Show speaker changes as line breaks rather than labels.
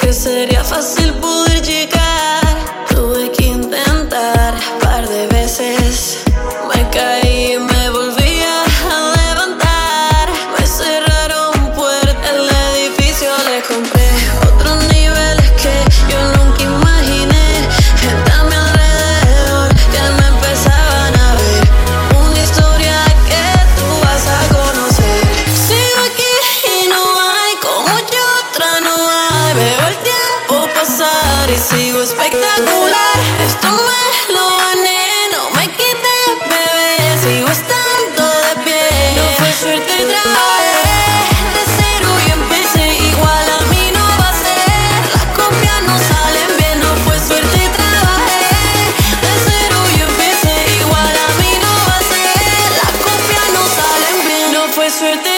que sería fácil poder llegar. Tuve que intentar par de veces. Me caí y me volví a levantar. Me cerraron puertas, el edificio le compré otros niveles que yo nunca imaginé. Gente a mi alrededor que me empezaban a ver. Una historia que tú vas a conocer. Sigo aquí y no hay como yo, otra no hay. Veo el tiempo pasar y sigo espectacular. Esto me lo gané, no me quites, bebé. Sigo estando de pie. No fue suerte, trabajé de cero y empecé. Igual a mí no va a ser. Las copias no salen bien. No fue suerte, trabajé de cero y empecé. Igual a mí no va a ser. Las copias no salen bien. No fue suerte.